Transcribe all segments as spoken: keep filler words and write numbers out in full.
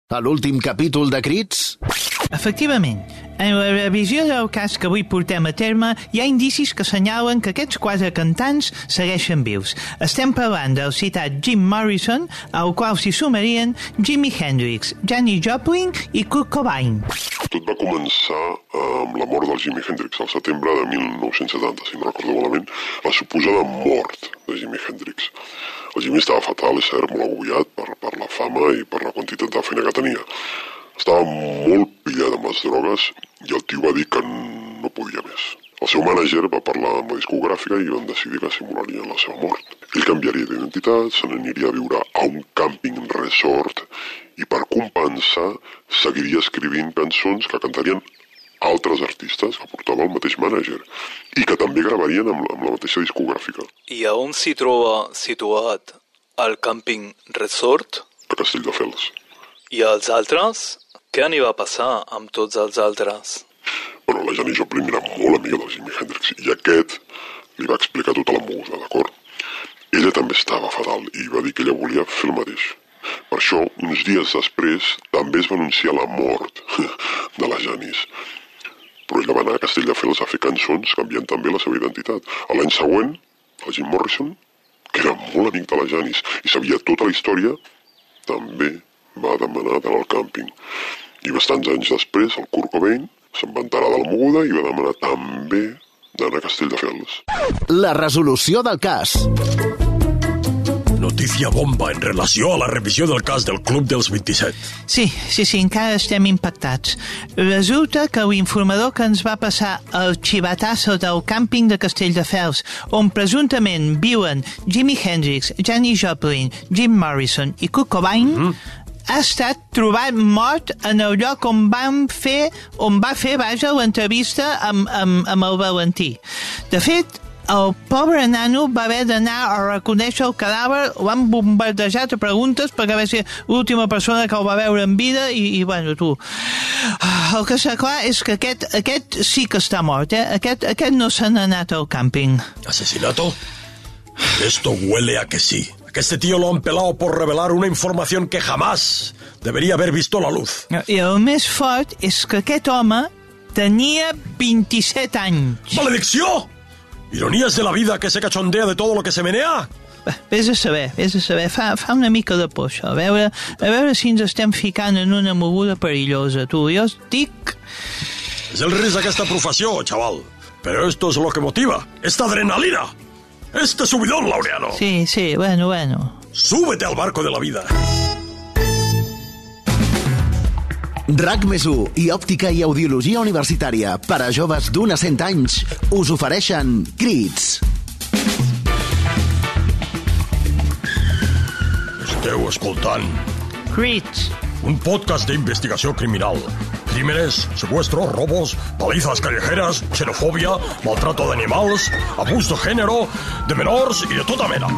A l'últim capítol de Crits? Efectivament, en la revisió del cas que avui portem a terme hi ha indicis que assenyalen que aquests quatre cantants segueixen vius. Estem parlant del citat Jim Morrison, al qual s'hi sumarien Jimi Hendrix, Janis Joplin i Kurt Cobain. Tot va començar amb la mort del Jimi Hendrix al setembre de mil nou-cents setanta, si no recordo malament, la suposada mort de Jimi Hendrix. El Jimi estava fatal, és cert, molt agobiat per, per la fama i per la quantitat de feina que tenia. Estava molt pillat amb les drogues i el tio va dir que no podia més. El seu mànager va parlar amb la discogràfica i van decidir que simularien la seva mort. Ell canviaria d'identitat, se n'aniria a viure a un càmping resort i per compensar seguiria escrivint cançons que cantarien altres artistes que portava el mateix mànager i que també gravarien amb la, amb la mateixa discogràfica. I a on s'hi troba situat el càmping resort? A Castelldefels. I els altres? Què n'hi va passar amb tots els altres? Bueno, la Janis Joplin era molt amiga del Jimi Hendrix i aquest li va explicar tota la musa, d'acord? Ella també estava fatal i va dir que ella volia fer el mateix. Per això, uns dies després, també es va anunciar la mort de la Janis. Però ella va anar a Castelldefels a fer cançons canviant també la seva identitat. A l'any següent, el Jim Morrison, que era molt amic de la Janis i sabia tota la història, també va demanar d'anar al càmping. I bastants anys després, el Kurt Cobain se'n va enterar de la moguda i va demanar també d'anar a Castelldefels. La resolució del cas. Notícia bomba en relació a la revisió del cas del Club dels vint-i-set. Sí, sí, sí, encara estem impactats. Resulta que l'informador que ens va passar el xivatasso del càmping de Castelldefels, on presumptament viuen Jimi Hendrix, Janis Joplin, Jim Morrison i Kurt Cobain, mm. ha estat trobat mort en el lloc on van fer, on va fer, vaja, l'entrevista amb, amb, amb el Valentí. De fet, el pobre nano va haver d'anar a reconèixer el cadàver, l'han bombardejat a preguntes perquè va ser l'última persona que el va veure en vida i, i bueno, tu. El que està clar és que aquest, aquest sí que està mort, eh? Aquest, aquest no se n'ha anat al càmping. ¿Asesinato? Esto huele a que sí. Que este tío lo han pelado por revelar una información que jamás debería haber visto la luz. I el més fort és que aquest home tenia vint-i-set anys. ¡Maledicció! ¿Ironías de la vida que se cachondea de todo lo que se menea? Vés a saber, vés a saber. Fa, fa una mica de por, això. A veure, a veure si ens estem ficant en una moguda perillosa, tu. Jo estic... Es el risc d'aquesta professió, chaval. Pero esto es lo que motiva. ¡Esta adrenalina! ¡Este subidón, Laureano! Sí, sí, bueno, bueno. ¡Súbete al barco de la vida! RAC més u i Òptica i Audiologia Universitària per a joves d'un a cent anys us ofereixen Crits. Esteu escoltant Crits. un podcast d'investigació criminal. Crímenes, secuestros, robos, palizas callejeras, xenofòbia, maltrato d'animals, abús de género, de menors i de tota mena.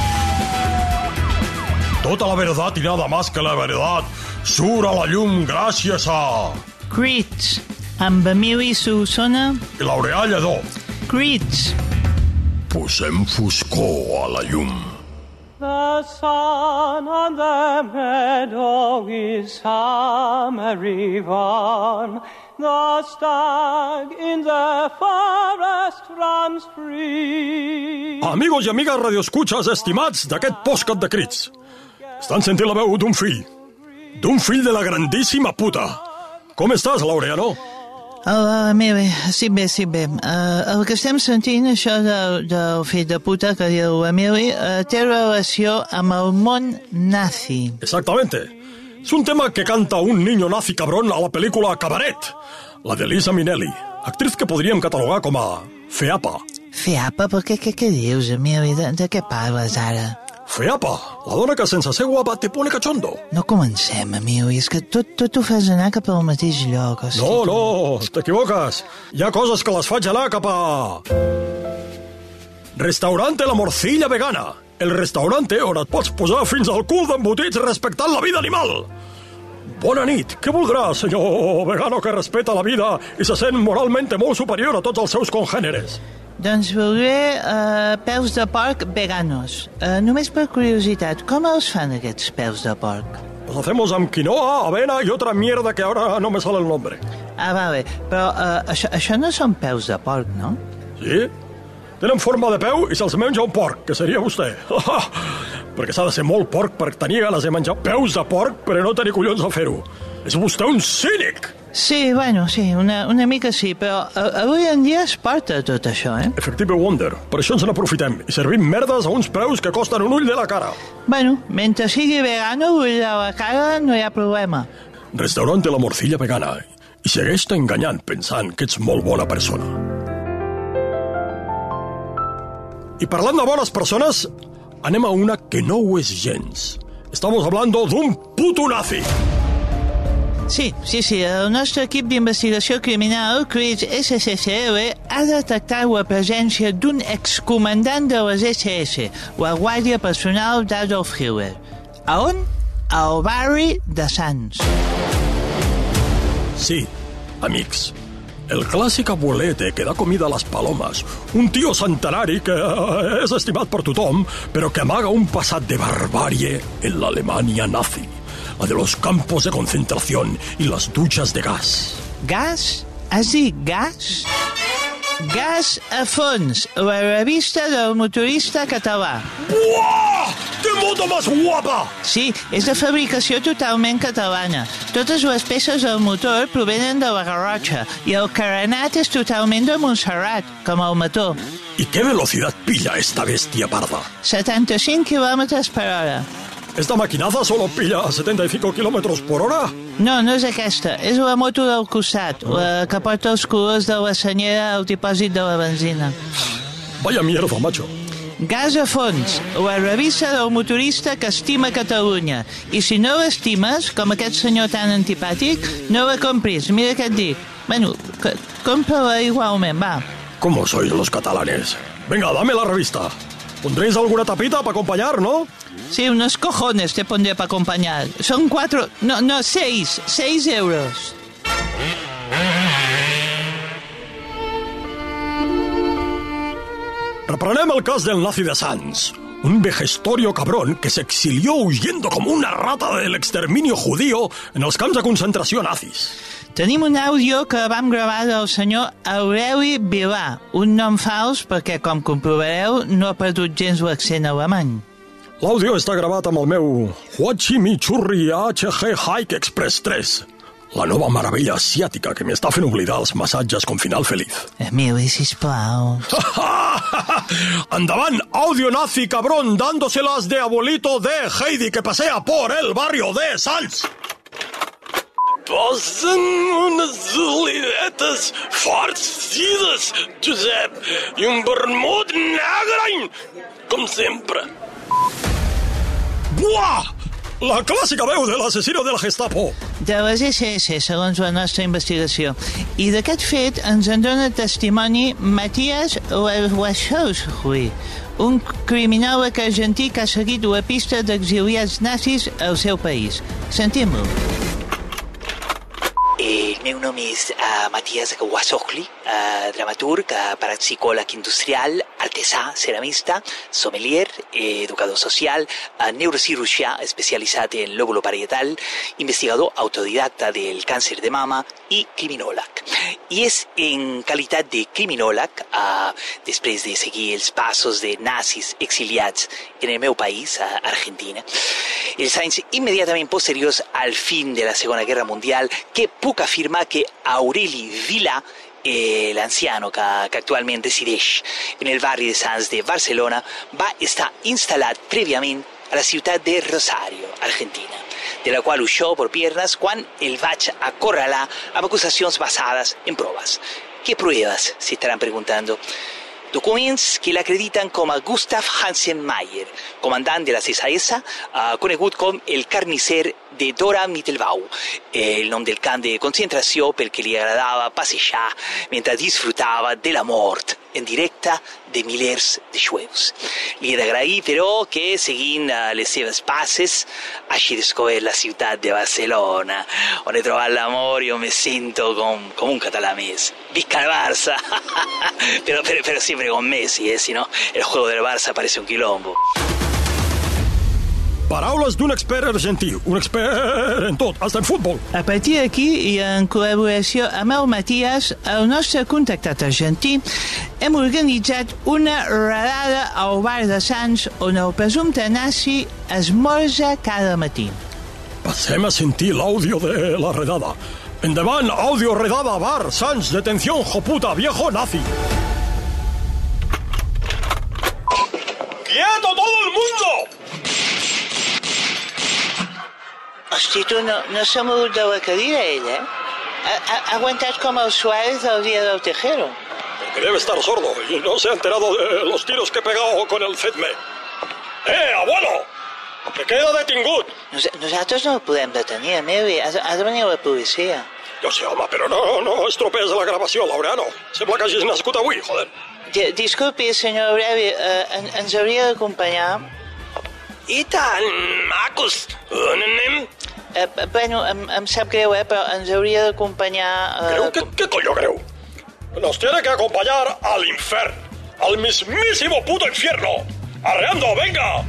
Toda la verdad y nada más que la verdad surt a la llum gràcies a... Crits. Amb Emili Solsona. I Laureà Lledó. Crits. Posem foscor a la llum. The sun on the meadow is summer on. The stag in the forest runs free. Amigos i amigues radioescuches estimats d'aquest podcast de Crits. Estan sentint la veu d'un fill. D'un fill de la grandíssima puta. Com estàs, Laureano? Hola, Emili. Sí, bé, sí, bé. Uh, el que estem sentint, això del, del fill de puta que diu Emili, uh, té relació amb el món nazi. Exactamente. Es un tema que canta un niño nazi cabrón a la película Cabaret, la de Liza Minnelli, actriz que podríem catalogar com a feapa. Feapa? Per què, què, què dius, Emili? De, de què parles ara? Feapa, la dona que sense ser guapa te pone cachondo. No comencem, Emili, és que tot, tot ho fas anar cap al mateix lloc. Hosti, no, no, t'equivoques. Hi ha coses que les faig anar cap a... Restaurante La Morcilla Vegana. El restaurante on et pots posar fins al cul d'embotits respectant la vida animal. Bona nit. Què voldrà, senyor vegano que respeta la vida i se sent moralment molt superior a tots els seus congèneres? Doncs voldré uh, peus de porc veganos. Uh, només per curiositat, com els fan aquests peus de porc? Los hacemos amb quinoa, avena y otra mierda que ahora no me sale el nombre. Ah, vale, però uh, això, això no són peus de porc, no? Sí? Tenen forma de peu i se'ls menja un porc, que seria vostè. Perquè s'ha de ser molt porc per tenir ganes de menjar peus de porc, però no tenir collons a fer-ho. És vostè un cínic! Sí, bueno, sí, una, una mica sí, però uh, avui en dia es porta tot això, eh? Efective Wonder. Per això ens n'aprofitem i servim merdes a uns preus que costen un ull de la cara. Bueno, mentre sigui vegano, ull de la cara, no hi ha problema. Restaurante La Morcilla Vegana. I segueix-te enganyant pensant que ets molt bona persona. I parlant de bones persones, anem a una que no ho és gens. Estamos hablando d'un puto nazi. Sí, sí, sí, el nostre equip d'investigació criminal, Crits S S C L, ha detectat la presència d'un excomandant de les S S, la Guàrdia Personal d'Adolf Hitler. A on? Al barri de Sants. Sí, amics. El clàssic abuelete que da comida a les palomes. Un tio centenari que eh, és estimat per tothom, però que amaga un passat de barbàrie en l'Alemanya nazi. La de los campos de concentración y las duchas de gas. Gas? Has dit gas? Gas a fons, la revista del motorista català. Uah! ¡Qué moto más guapa! Sí, és de fabricació totalment catalana. Totes les peces del motor provenen de la Garrotxa i el carenat és totalment de Montserrat, com el mató. ¿Y qué velocidad pilla esta bestia parda? setanta-cinc quilòmetres per hora. ¿Esta maquinaza solo pilla a setenta y cinco kilómetros por hora? No, no és aquesta. És la moto del costat, la que porta els colors de la senyera al dipòsit de la benzina. Vaya mierda, macho. Gas a fons, la revista del motorista que estima Catalunya. I si no l'estimes, com aquest senyor tan antipàtic, no la compris, mira què et dic. Bueno, compra-la igualment, va. ¿Cómo sois los catalanes? Venga, dame la revista. ¿Pondréis alguna tapita para acompañar, no? Sí, unos cojones te pondré para acompañar. Son cuatro... No, no, seis. Seis euros. Reprenem el cas del nazi de Sants, un vejestorio cabrón que se exilió huyendo como una rata del exterminio judío en els camps de concentració nazis. Tenim un àudio que vam gravar del senyor Aureli Vilà, un nom fals perquè, com comprovareu, no ha perdut gens l'accent alemany. L'àudio està gravat amb el meu Huachimi Churri H G Hike Express tres, la nova meravella asiàtica que m'està fent oblidar els massatges con final feliz. Emili, sisplau. Endavant, audio nazi cabrón, dándoselas de abuelito de Heidi que pasea por el barrio de Sants. Posen unes olivetes farcides, Josep, i un vermut negre, com sempre. Buah! La clàssica veu de l'assassino de la Gestapo. De les S S, segons la nostra investigació. I d'aquest fet ens en dona testimoni Matías Wachowski, un criminòleg argentí que ha seguit la pista d'exiliats nazis al seu país. Sentim-lo. El meu nom és uh, Matías Wachowski, uh, dramaturg, uh, parapsicòleg industrial, artesà, ceramista, sommelier, educador social, uh, neurocirurgià especialitzat en lòbulo parietal, investigador autodidacta del càncer de mama i criminòleg. I és en qualitat de criminòleg, uh, després de seguir els passos de nazis exiliats en el meu país, uh, Argentina, els anys immediatament posteriors al fin de la Segona Guerra Mundial, que puc afirmar que Aureli Vilà, eh, l'anciano que, que actualment resideix en el barri de Sants de Barcelona, va estar instal·lat prèviament a la ciutat de Rosario, Argentina, de la qual huixó por piernas quan el vaig acorralar amb acusacions basades en proves. ¿Qué pruebas? Se estarán preguntando. Documents que l'acrediten com a Gustav Hansen Mayer, comandant de la C S S, uh, conegut com el carnisser de Dora Mittelbau, el nom del camp de concentració pel que li agradava passejar mentre disfrutava de la mort en directe de milers de jueus. Li he d'agrair, però, que seguint uh, les seves passes hagi descobert la ciutat de Barcelona, on he trobat l'amor i on me sento com, com un català més. Visca el Barça! pero, pero, pero siempre con Messi, ¿eh? Si no, el juego del Barça parece un quilombo. Paraules d'un expert argentí, un expert en tot, hasta en futbol. A partir d'aquí, i en col·laboració amb el Matías, el nostre contactat argentí, hem organitzat una redada al bar de Sants on el presumpte nazi esmorza cada matí. Passem a sentir l'àudio de la redada. Endavant, àudio redada, bar, Sants, detención, joputa, viejo nazi. ¡Quieto todo el mundo! Hosti, tu no, no s'ha mogut de la cadira, ell, eh? Ha, ha, ha aguantat com el Suárez del dia del Tejero. Que debe estar sordo y no se ha enterado de los tiros que he pegado con el Fetme. ¡Eh, abuelo! ¡Que queda detingut! Nos, nosaltres no el podem detenir, Emili. Ha, ha de venir la policia. Jo sé, home, però no, no estropees la gravació, Laureano. Sembla que hagis nascut avui, joder. D Disculpi, senyor Aureli, eh, en, ens hauria d'acompanyar? I tant, macos. On anem? Eh, bueno, em, em sap greu, eh, però ens hauria d'acompanyar... Eh, ¿Greu? ¿Qué, ¿Qué coño greu? Nos tiene que acompañar al infierno, al mismísimo puto infierno. ¡Arreando, venga!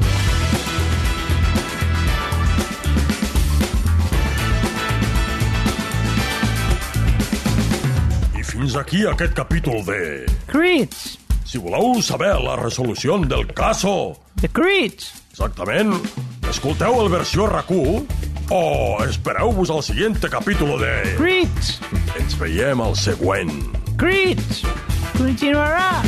I fins aquí aquest capítol de... Crits. Si voleu saber la resolució del caso... The Crits. Exactament. Escolteu el versió R Q o espereu-vos al següent capítol de... Crits. Ens veiem al següent. Crits. Continuarà.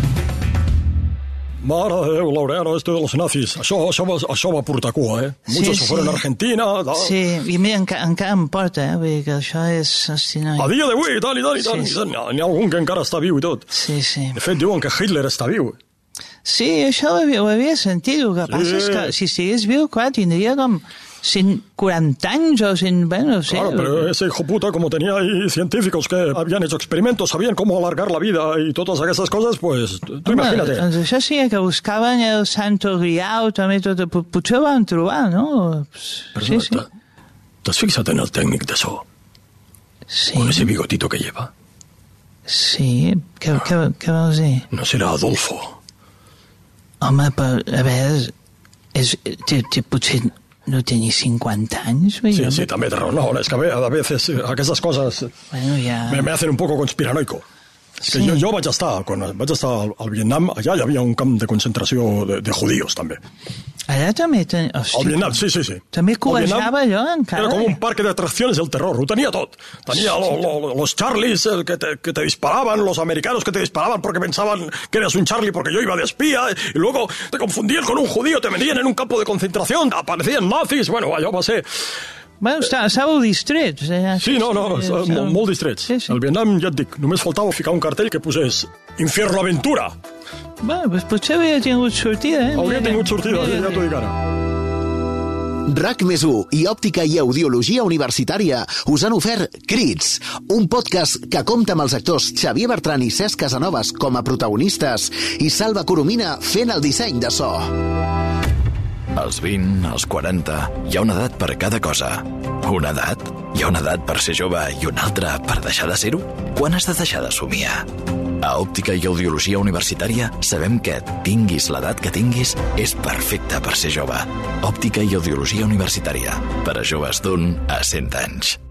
Mare de Déu, Laureano, esto de los nazis. Això, això, va, això va portar cua, eh? Sí, Muchos sí. se fueron a Argentina. Da. Sí, i mira, enca, encara em porta, eh? Vull dir que això és... Hosti, no. A dia d'avui, i tant, i tant, i tant. Sí, Sí, sí. N'hi ha algun que encara està viu i tot. Sí, sí. De fet, diuen que Hitler està viu. Sí, això ho havia, ho havia sentit. El que Sí. passa és que si estigués viu, clar, tindria com cent quaranta anys o cent... Bueno, no sé. Claro, pero ese hijo puta, como tenía ahí científicos que habían hecho experimentos, sabían cómo alargar la vida y todas aquestes coses, pues, tú Home, imagínate. doncs això sí, que buscaven el Santo Grial, també tot... Potser ho van trobar, no? Perdona, Sí, sí. ¿te has fijado en el técnico de eso? Sí, Con ese bigotito que lleva. sí. Què, què, què vols dir? No será Adolfo. Home, però, a veure, és, té, té, potser no tenir cinquanta anys? Sí, sí, també té raó. No, es que a veces aquestes coses Bueno, ja... me, me hacen un poco conspiranoico. És que Sí. jo, jo vaig estar, quan vaig estar al, al Vietnam, allà hi havia un camp de concentració de, de judíos, també. Allà també... Ten... Hosti, Al Vietnam, sí, sí, sí. També Al Vietnam cobejava allò, encara. Era com un parque de atracciones del terror, ho tenia tot. Tenia lo, lo, los Charlies eh, que te, que te disparaban, los americanos que te disparaban porque pensaban que eras un Charlie porque yo iba de espía, y luego te confundían con un judío, te metían en un campo de concentración, aparecían nazis, bueno, allò va ser... Bueno, està, estàveu distrets. Eh? Sí, no, no, estàvem molt, molt distrets. Sí, sí. Al Vietnam, ja et dic, només faltava ficar un cartell que posés Infierno Aventura. Bueno, doncs potser hauria tingut sortida, eh? Hauria Mira, tingut sortida, mira, ja t'ho dic ara. RAC més u i Òptica i Audiologia Universitària us han ofert Crits, un podcast que compta amb els actors Xavier Bertran i Cesc Casanovas com a protagonistes i Salva Coromina fent el disseny de so. Als vint, als quaranta, hi ha una edat per cada cosa. Una edat? Hi ha una edat per ser jove i una altra per deixar de ser-ho? Quan has de deixar de somiar? A Òptica i Audiologia Universitària sabem que, tinguis l'edat que tinguis, és perfecte per ser jove. Òptica i Audiologia Universitària, per a joves d'un a cent anys.